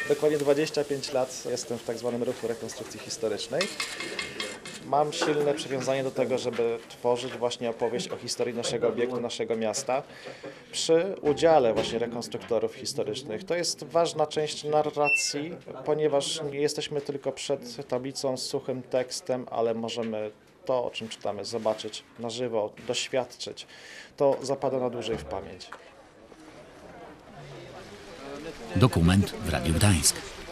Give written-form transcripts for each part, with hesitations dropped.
Dokładnie 25 lat jestem w tak zwanym ruchu rekonstrukcji historycznej. Mam silne przywiązanie do tego, żeby tworzyć właśnie opowieść o historii naszego obiektu, naszego miasta przy udziale właśnie rekonstruktorów historycznych. To jest ważna część narracji, ponieważ nie jesteśmy tylko przed tablicą z suchym tekstem, ale możemy to, o czym czytamy, zobaczyć na żywo, doświadczyć. To zapada na dłużej w pamięć. Dokument w Radiu Gdańsk.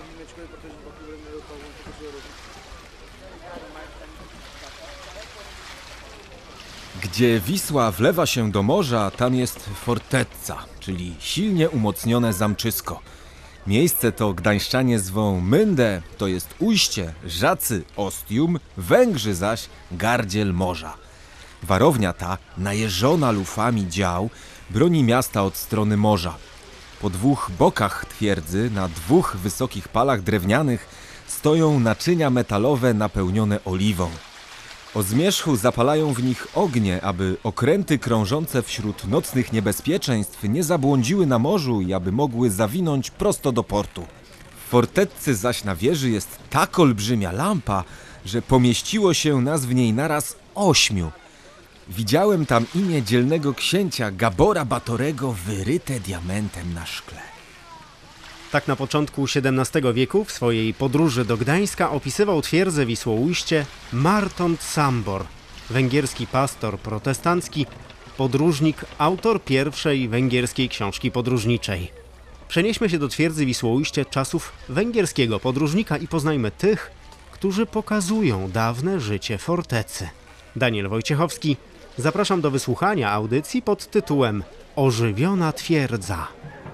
Gdzie Wisła wlewa się do morza, tam jest fortezza, czyli silnie umocnione zamczysko. Miejsce to gdańszczanie zwą Myndę, to jest ujście, Żacy ostium, Węgrzy zaś gardziel morza. Warownia ta, najeżona lufami dział, broni miasta od strony morza. Po dwóch bokach twierdzy, na dwóch wysokich palach drewnianych, stoją naczynia metalowe napełnione oliwą. O zmierzchu zapalają w nich ognie, aby okręty krążące wśród nocnych niebezpieczeństw nie zabłądziły na morzu i aby mogły zawinąć prosto do portu. W forteccy zaś na wieży jest tak olbrzymia lampa, że pomieściło się nas w niej naraz 8. Widziałem tam imię dzielnego księcia Gabora Batorego wyryte diamentem na szkle. Tak na początku XVII wieku w swojej podróży do Gdańska opisywał twierdzę Wisłoujście Marton Sambor, węgierski pastor protestancki, podróżnik, autor pierwszej węgierskiej książki podróżniczej. Przenieśmy się do twierdzy Wisłoujście czasów węgierskiego podróżnika i poznajmy tych, którzy pokazują dawne życie fortecy. Daniel Wojciechowski, zapraszam do wysłuchania audycji pod tytułem Ożywiona twierdza.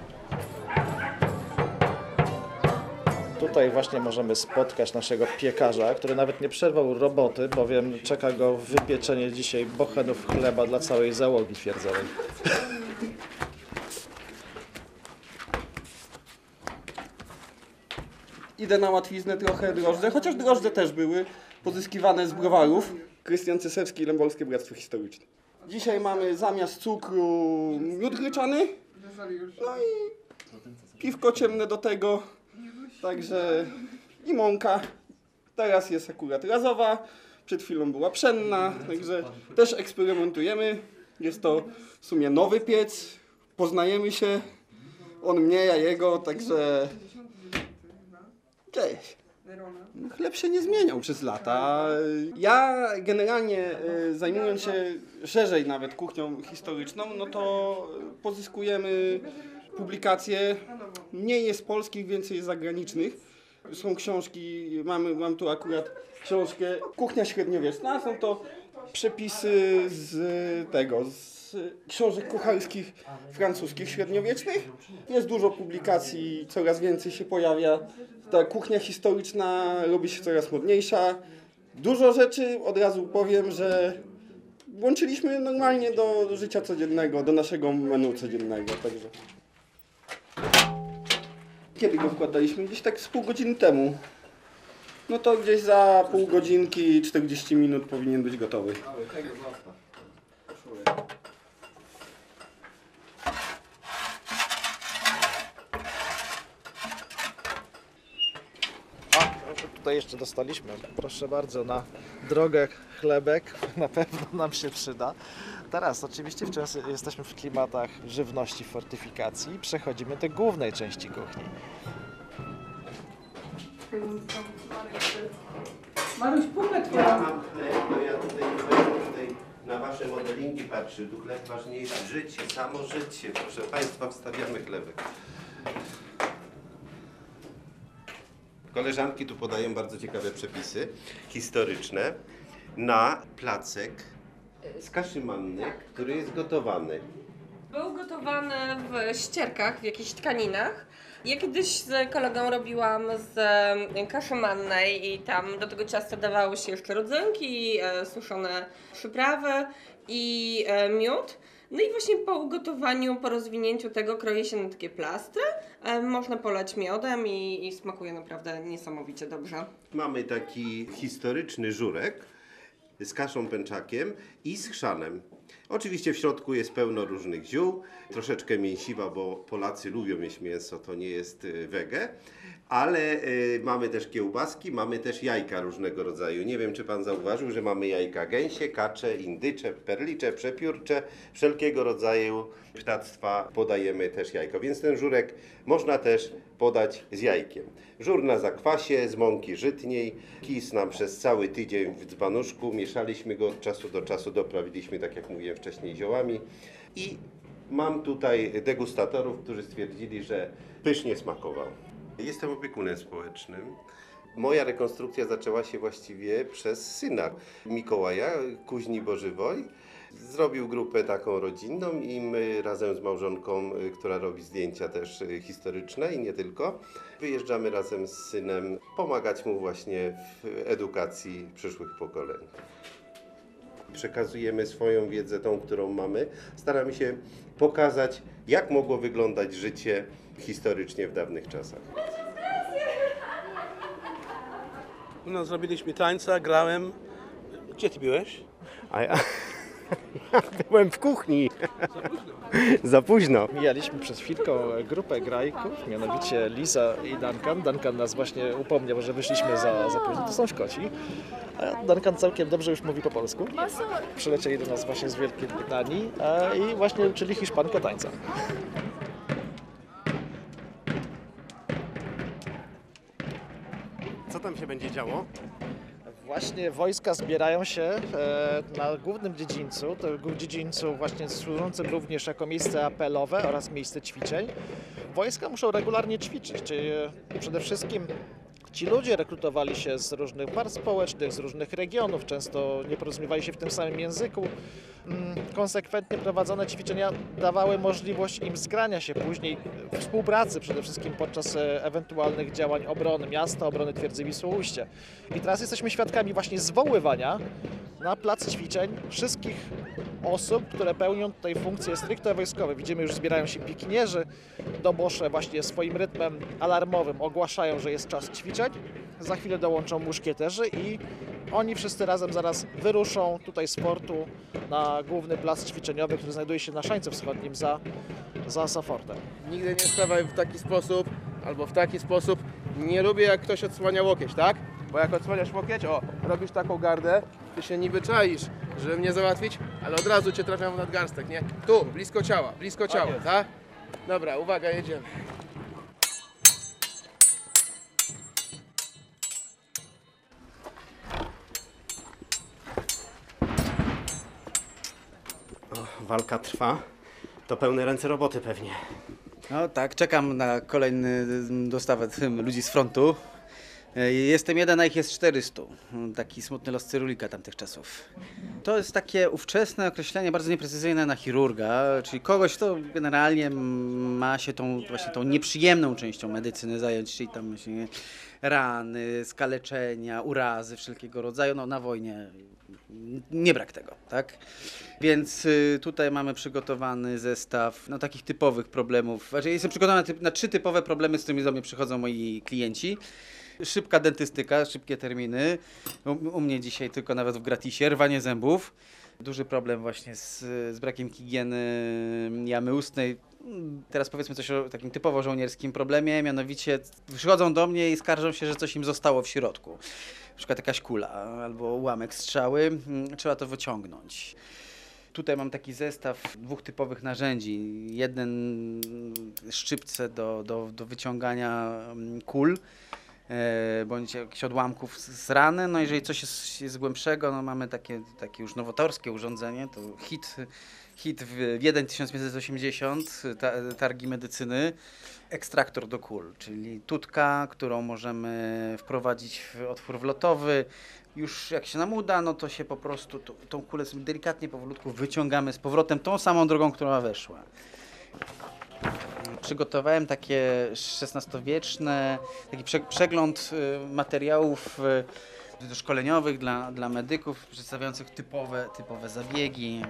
Tutaj właśnie możemy spotkać naszego piekarza, który nawet nie przerwał roboty, bowiem czeka go wypieczenie dzisiaj bochenów chleba dla całej załogi twierdzowej. Idę na łatwiznę trochę drożdże, chociaż drożdże też były pozyskiwane z browarów. Krystian Cesewski, Lębolskie Bractwo Historyczne. Dzisiaj mamy zamiast cukru miód gryczany, no i piwko ciemne do tego, także i mąka. Teraz jest akurat razowa, przed chwilą była pszenna, także też eksperymentujemy. Jest to w sumie nowy piec, poznajemy się, on mnie, ja jego, także cześć. Chleb się nie zmieniał przez lata. Ja generalnie zajmując się szerzej nawet kuchnią historyczną, no to pozyskujemy publikacje, mniej jest polskich, więcej jest zagranicznych. Są książki, mam tu akurat książkę Kuchnia średniowieczna, są to przepisy z książek kucharskich francuskich średniowiecznych. Jest dużo publikacji, coraz więcej się pojawia. Ta kuchnia historyczna robi się coraz modniejsza. Dużo rzeczy, od razu powiem, że włączyliśmy normalnie do życia codziennego, do naszego menu codziennego. Także. Kiedy go wkładaliśmy? Gdzieś tak z pół godziny temu. No to gdzieś za pół godzinki, 40 minut powinien być gotowy. Tutaj jeszcze dostaliśmy, proszę bardzo, na drogę chlebek, na pewno nam się przyda. Teraz oczywiście wciąż jesteśmy w klimatach żywności, fortyfikacji, przechodzimy do głównej części kuchni. Maruś, pupę Ja twoją. mam chleb, to ja tutaj na wasze modelinki patrzę. Tu chleb ważniejszy. Życie, samo życie. Proszę państwa, wstawiamy chlebek. Koleżanki tu podają bardzo ciekawe przepisy historyczne na placek z kaszy mannej, który jest gotowany. Był gotowany w ścierkach, w jakichś tkaninach. Ja kiedyś z kolegą robiłam z kaszy mannej i tam do tego ciasta dawało się jeszcze rodzynki, suszone przyprawy i miód. No i właśnie po ugotowaniu, po rozwinięciu tego kroi się na takie plastry. Można polać miodem i smakuje naprawdę niesamowicie dobrze. Mamy taki historyczny żurek z kaszą pęczakiem i z chrzanem. Oczywiście w środku jest pełno różnych ziół, troszeczkę mięsiwa, bo Polacy lubią mieć mięso, to nie jest wege, ale mamy też kiełbaski, mamy też jajka różnego rodzaju. Nie wiem, czy Pan zauważył, że mamy jajka gęsie, kacze, indycze, perlicze, przepiórcze, wszelkiego rodzaju ptactwa podajemy też jajko, więc ten żurek można też podać z jajkiem. Żur na zakwasie, z mąki żytniej, kis nam przez cały tydzień w dzbanuszku, mieszaliśmy go od czasu do czasu, doprawiliśmy, tak jak mówiłem wcześniej, ziołami i mam tutaj degustatorów, którzy stwierdzili, że pysznie smakował. Jestem opiekunem społecznym. Moja rekonstrukcja zaczęła się właściwie przez syna Mikołaja, Kuźni Bożywoj. Zrobił grupę taką rodzinną i my razem z małżonką, która robi zdjęcia też historyczne i nie tylko, wyjeżdżamy razem z synem pomagać mu właśnie w edukacji przyszłych pokoleń. Przekazujemy swoją wiedzę, tą, którą mamy. Staramy się pokazać, jak mogło wyglądać życie historycznie w dawnych czasach. No, zrobiliśmy tańca, grałem. Gdzie ty byłeś? A ja byłem w kuchni. Za późno. Mijaliśmy przed chwilką grupę grajków, mianowicie Liza i Duncan. Duncan nas właśnie upomniał, że wyszliśmy za późno. To są Szkoci. A Duncan całkiem dobrze już mówi po polsku. Przylecieli do nas właśnie z Wielkiej Brytanii i właśnie uczyli Hiszpankę tańca. Co tam się będzie działo? Właśnie wojska zbierają się na głównym dziedzińcu, to dziedzińcu właśnie służącym również jako miejsce apelowe oraz miejsce ćwiczeń. Wojska muszą regularnie ćwiczyć, czyli przede wszystkim ci ludzie rekrutowali się z różnych warstw społecznych, z różnych regionów, często nie porozumiewali się w tym samym języku. Konsekwentnie prowadzone ćwiczenia dawały możliwość im zgrania się później, współpracy przede wszystkim podczas ewentualnych działań obrony miasta, obrony twierdzy Wisłoujście. I teraz jesteśmy świadkami właśnie zwoływania na plac ćwiczeń wszystkich osób, które pełnią tutaj funkcje stricte wojskowe. Widzimy, już zbierają się pikinierzy, dobosze właśnie swoim rytmem alarmowym ogłaszają, że jest czas ćwiczeń. Za chwilę dołączą muszkieterzy i oni wszyscy razem zaraz wyruszą tutaj z portu na główny plac ćwiczeniowy, który znajduje się na Szańcu Wschodnim za fortem. Nigdy nie stawaj w taki sposób albo w taki sposób. Nie lubię, jak ktoś odsłania łokieć, tak? Bo jak odsłaniasz łokieć, robisz taką gardę, ty się niby czaisz, żeby mnie załatwić, ale od razu cię trafiam w nadgarstek, nie? Tu, blisko ciała, tak? Dobra, uwaga, jedziemy. Walka trwa. To pełne ręce roboty pewnie. No tak, czekam na kolejny dostawę ludzi z frontu. Jestem jeden, a ich jest 400. Taki smutny los cyrulika tamtych czasów. To jest takie ówczesne określenie, bardzo nieprecyzyjne na chirurga, czyli kogoś, kto generalnie ma się tą nieprzyjemną częścią medycyny zająć, czyli tam właśnie rany, skaleczenia, urazy wszelkiego rodzaju. No na wojnie nie brak tego, tak? Więc tutaj mamy przygotowany zestaw takich typowych problemów. Znaczy, jestem przygotowany na 3 typowe problemy, z którymi do mnie przychodzą moi klienci. Szybka dentystyka, szybkie terminy. U mnie dzisiaj tylko nawet w gratisie, rwanie zębów. Duży problem właśnie z brakiem higieny jamy ustnej. Teraz powiedzmy coś o takim typowo żołnierskim problemie, mianowicie przychodzą do mnie i skarżą się, że coś im zostało w środku. Na przykład jakaś kula albo ułamek strzały, trzeba to wyciągnąć. Tutaj mam taki zestaw 2 typowych narzędzi. Jeden szczypce do wyciągania kul, bądź jakichś odłamków z rany. No jeżeli coś jest głębszego, no mamy takie już nowatorskie urządzenie, to hit w 1580, targi medycyny, ekstraktor do kul, czyli tutka, którą możemy wprowadzić w otwór wlotowy. Już jak się nam uda, no to się po prostu tą kulę sobie delikatnie, powolutku wyciągamy z powrotem tą samą drogą, która weszła. Przygotowałem takie XVI-wieczne, taki przegląd materiałów szkoleniowych dla medyków, przedstawiających typowe zabiegi.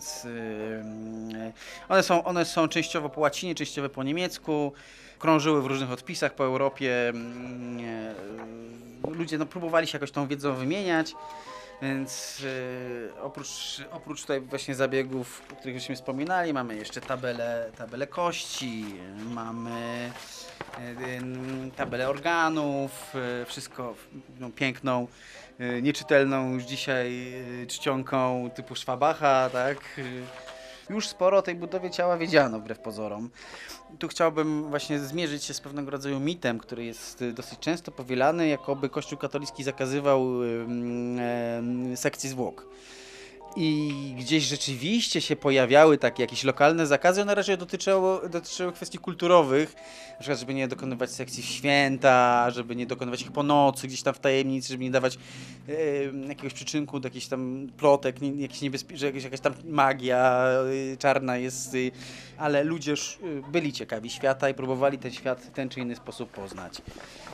One są częściowo po łacinie, częściowo po niemiecku. Krążyły w różnych odpisach po Europie. Ludzie próbowali się jakoś tą wiedzą wymieniać. Więc oprócz tutaj właśnie zabiegów, o których żeśmy wspominali, mamy jeszcze tabelę kości, mamy tabelę organów, wszystko piękną, nieczytelną już dzisiaj czcionką typu Schwabacha, tak? Już sporo o tej budowie ciała wiedziano, wbrew pozorom. Tu chciałbym właśnie zmierzyć się z pewnego rodzaju mitem, który jest dosyć często powielany, jakoby Kościół katolicki zakazywał sekcji zwłok. I gdzieś rzeczywiście się pojawiały takie jakieś lokalne zakazy, one raczej dotyczyły kwestii kulturowych, na przykład żeby nie dokonywać sekcji w święta, żeby nie dokonywać ich po nocy, gdzieś tam w tajemnicy, żeby nie dawać jakiegoś przyczynku do jakichś tam plotek, że jakaś tam magia czarna jest, ale ludzie już byli ciekawi świata i próbowali ten świat w ten czy inny sposób poznać.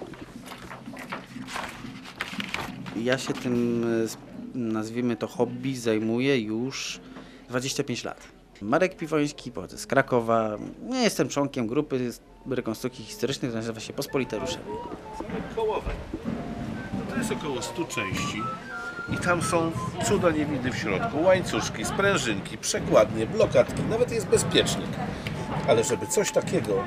Ja się tym, nazwijmy to hobby, zajmuję już 25 lat. Marek Piwoński, pochodzę z Krakowa. Ja jestem członkiem grupy rekonstrukcji historycznych, nazywa się Pospolite Ruszenie. Kołowe. To jest około 100 części i tam są cuda niewidy w środku. Łańcuszki, sprężynki, przekładnie, blokadki, nawet jest bezpiecznik. Ale żeby coś takiego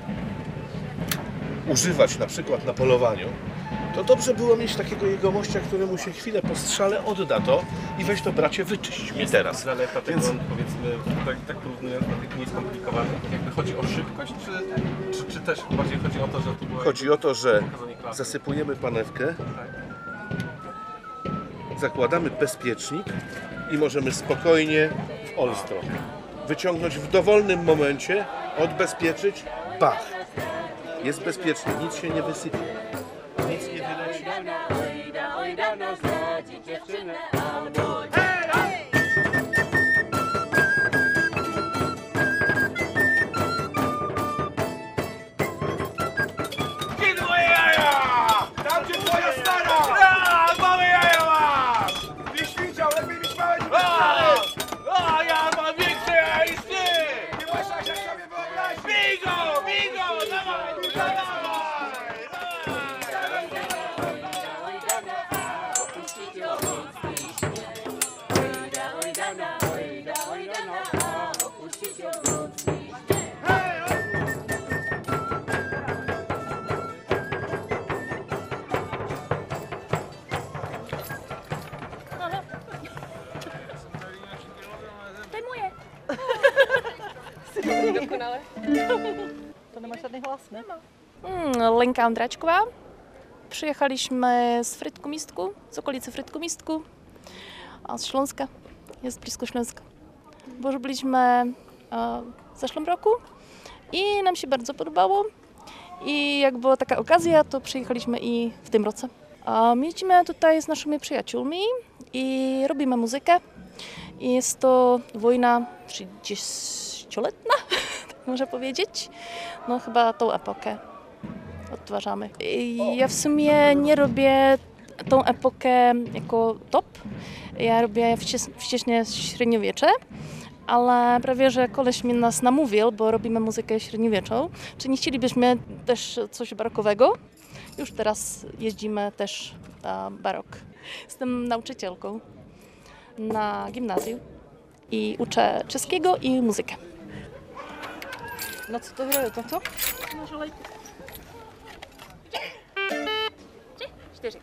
używać na przykład na polowaniu, to dobrze było mieć takiego jegomościa, któremu się chwilę po strzale odda to i weź to, bracie, wyczyść mi teraz. Zaleta tego, powiedzmy, tak porównując do tych mniej skomplikowanych, jakby chodzi o szybkość, czy też bardziej chodzi o to, że tu było... Chodzi o to, że zasypujemy panewkę, zakładamy bezpiecznik i możemy spokojnie w olstro wyciągnąć w dowolnym momencie, odbezpieczyć, bach! Jest bezpieczny, nic się nie wysypie. Nic nie wyleci. Kiedy moje jaja! Tam gdzie twoja stara! Tak, małe jaja masz! Byś widział, lepiej niż małe nie a ja mam większe jaja niż ty! Nie możesz jak sobie wyobrazić! Bigo! Bigo! Dawaj! Dawaj! Dokonale. To nemáš žádný hlas, ne? Lenka Ondráčková. Przyjechaliśmy z Frýdku-Místku, z okolicy Frýdku-Místku a z Śląska, jest blisko Śląska. Bo już byliśmy w zeszłym roku i nam się bardzo podobało. I jak była taka okazja, to przyjechaliśmy i w tym roku. Jeździmy tutaj z naszymi przyjaciółmi i robimy muzykę. I jest to wojna 30-letnia, tak można powiedzieć. No chyba tą epokę odtwarzamy. Ja w sumie nie robię tą epokę jako top. Ja robię wcześniej średniowiecze, ale prawie, że koleś mnie nas namówił, bo robimy muzykę średniowieczną. Czy nie chcielibyśmy też coś barokowego? Już teraz jeździmy też na barok. Jestem nauczycielką na gimnazjum i uczę czeskiego i muzykę. No co to hraje, to co? No żelejku. 4.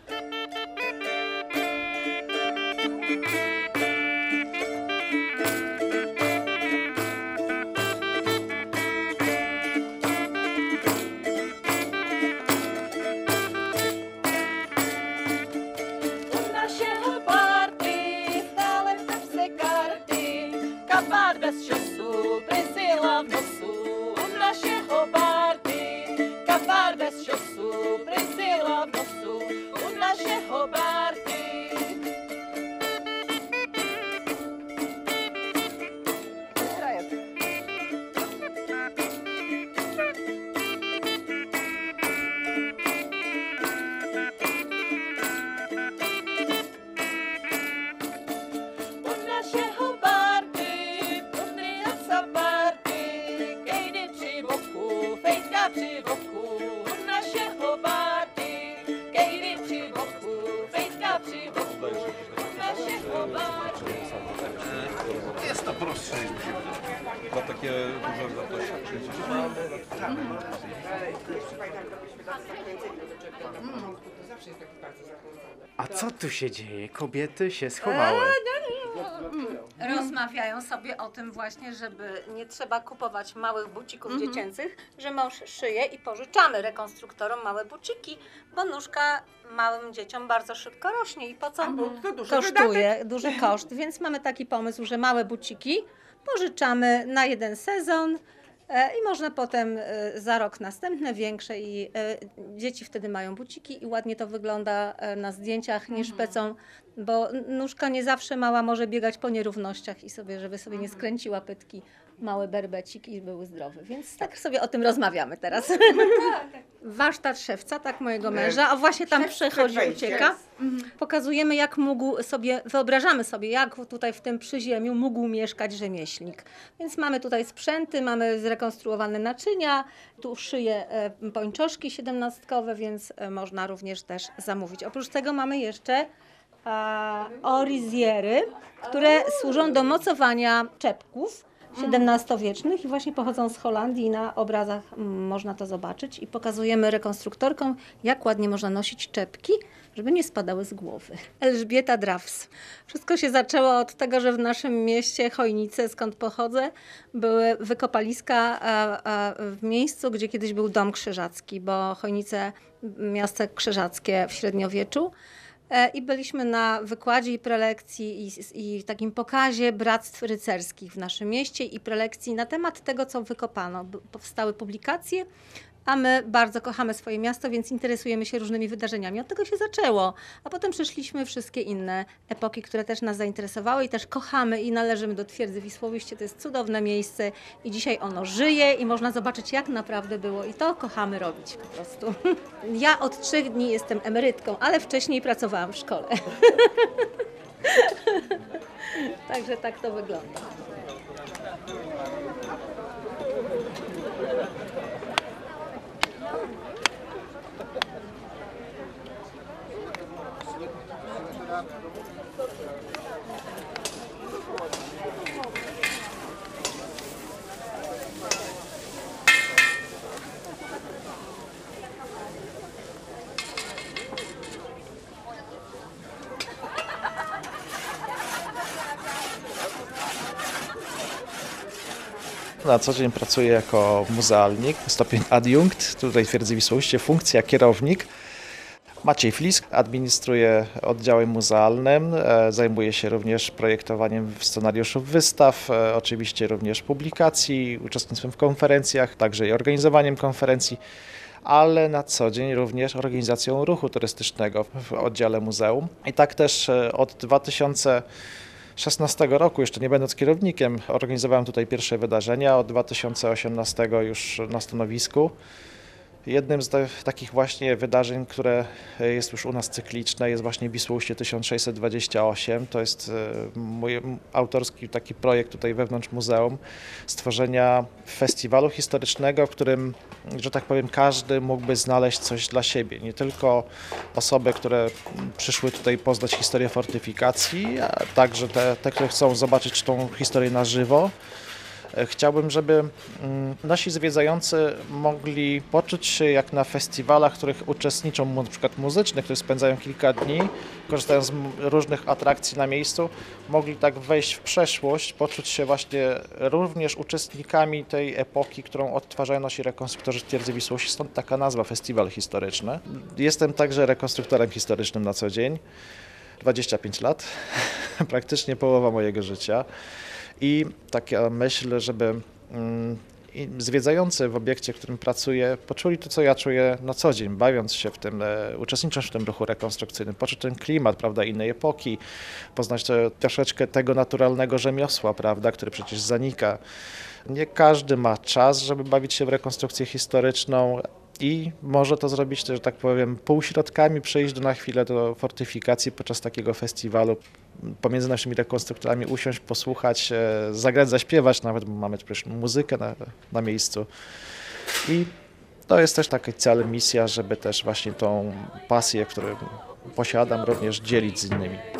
Bez času, prisila v nosu, u našeho Barty. Kafár bez času, prisila v nosu, u našeho Barty. Při boku u našeho Barty, kejdy při boku, fejtka při boku. strzeliśmy się za takie duże wartości. A co tu się dzieje? Kobiety się schowały. Rozmawiają sobie o tym właśnie, żeby nie trzeba kupować małych bucików dziecięcych, że mąż szyje i pożyczamy rekonstruktorom małe buciki, bo nóżka małym dzieciom bardzo szybko rośnie i po co kosztuje duży koszt. Więc mamy taki pomysł, że małe buciki pożyczamy na jeden sezon i można potem za rok następne większe i dzieci wtedy mają buciki i ładnie to wygląda na zdjęciach, nie szpecą, bo nóżka nie zawsze mała może biegać po nierównościach i sobie, żeby sobie nie skręciła pytki, małe berbeciki i były zdrowe, więc tak sobie o tym rozmawiamy teraz. Warsztat szewca, tak, mojego męża, a właśnie tam przechodzi, ucieka. Pokazujemy, jak mógł sobie, wyobrażamy sobie, jak tutaj w tym przyziemiu mógł mieszkać rzemieślnik. Więc mamy tutaj sprzęty, mamy zrekonstruowane naczynia, tu szyję pończoszki 17-tkowe, więc można również też zamówić. Oprócz tego mamy jeszcze oriziery, które służą do mocowania czepków XVII-wiecznych i właśnie pochodzą z Holandii i na obrazach można to zobaczyć i pokazujemy rekonstruktorkom, jak ładnie można nosić czepki, żeby nie spadały z głowy. Elżbieta Draws. Wszystko się zaczęło od tego, że w naszym mieście Chojnice, skąd pochodzę, były wykopaliska w miejscu, gdzie kiedyś był dom krzyżacki, bo Chojnice, miasto krzyżackie w średniowieczu. I byliśmy na wykładzie i prelekcji i takim pokazie bractw rycerskich w naszym mieście i prelekcji na temat tego, co wykopano. Powstały publikacje, a my bardzo kochamy swoje miasto, więc interesujemy się różnymi wydarzeniami. Od tego się zaczęło, a potem przeszliśmy wszystkie inne epoki, które też nas zainteresowały i też kochamy i należymy do Twierdzy Wisłoujście. To jest cudowne miejsce i dzisiaj ono żyje i można zobaczyć, jak naprawdę było i to kochamy robić po prostu. Ja od 3 dni jestem emerytką, ale wcześniej pracowałam w szkole. Także tak to wygląda. Na co dzień pracuję jako muzealnik, stopień adiunkt, tutaj w Twierdzy Wisłoujście, funkcja kierownik. Maciej Flisk administruje oddziałem muzealnym, zajmuje się również projektowaniem scenariuszów wystaw, oczywiście również publikacji, uczestnictwem w konferencjach, także i organizowaniem konferencji, ale na co dzień również organizacją ruchu turystycznego w oddziale muzeum. I tak też od 2016 roku, jeszcze nie będąc kierownikiem, organizowałem tutaj pierwsze wydarzenia, od 2018 już na stanowisku. Jednym z takich właśnie wydarzeń, które jest już u nas cykliczne, jest właśnie Wisłoujście 1628. To jest mój autorski taki projekt tutaj wewnątrz muzeum, stworzenia festiwalu historycznego, w którym, że tak powiem, każdy mógłby znaleźć coś dla siebie. Nie tylko osoby, które przyszły tutaj poznać historię fortyfikacji, a także te, które chcą zobaczyć tą historię na żywo. Chciałbym, żeby nasi zwiedzający mogli poczuć się jak na festiwalach, w których uczestniczą na przykład muzycznych, które spędzają kilka dni, korzystają z różnych atrakcji na miejscu, mogli tak wejść w przeszłość, poczuć się właśnie również uczestnikami tej epoki, którą odtwarzają nasi rekonstruktorzy Twierdzy Wisłoujście, stąd taka nazwa Festiwal Historyczny. Jestem także rekonstruktorem historycznym na co dzień, 25 lat, praktycznie połowa mojego życia. I taka myśl, żeby zwiedzający w obiekcie, w którym pracuję, poczuli to, co ja czuję na co dzień, bawiąc się w tym, uczestnicząc w tym ruchu rekonstrukcyjnym, poczuć ten klimat, prawda, innej epoki, poznać troszeczkę tego naturalnego rzemiosła, prawda, który przecież zanika. Nie każdy ma czas, żeby bawić się w rekonstrukcję historyczną i może to zrobić, że tak powiem, półśrodkami, przyjść na chwilę do fortyfikacji podczas takiego festiwalu, pomiędzy naszymi rekonstruktorami usiąść, posłuchać, zagrać, zaśpiewać nawet, bo mamy też muzykę na miejscu. I to jest też taki cel, misja, żeby też właśnie tą pasję, którą posiadam, również dzielić z innymi.